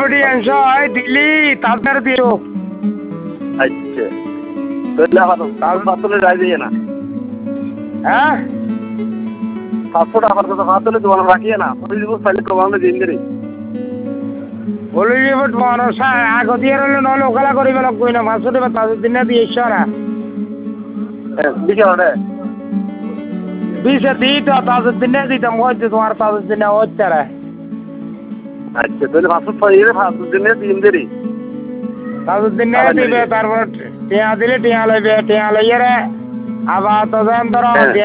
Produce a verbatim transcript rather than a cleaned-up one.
committee অংশ হয় দিল্লি তাদের দিও আচ্ছা তাহলে আবার পাঁচশো রায় দিয়ে না হ্যাঁ পাঁচশো টাকার কথা পাঁচশো দোকান রাখিয়ে না ওই দিব তাহলে তোমার দিন দেরি বলে যাব তোমার আগতীয় হলে নহলে ওখালা করিব লাগব না পাঁচশো টাকা তাদের দিনে দিয়ে ইচ্ছা বিকেলে বিশে দিত তাদের দিনে দিতাম হয়তো তোমার তাদের দিনে হচ্ছে রে আচ্ছা তাহলে পাঁচশো ছয় পাঁচশো দিনে দিন দেরি তাদের দিনে দিবে তারপর টিয়া দিলে টিয়া লইবে টিয়া লইয়ে রে আবার তখন ধরো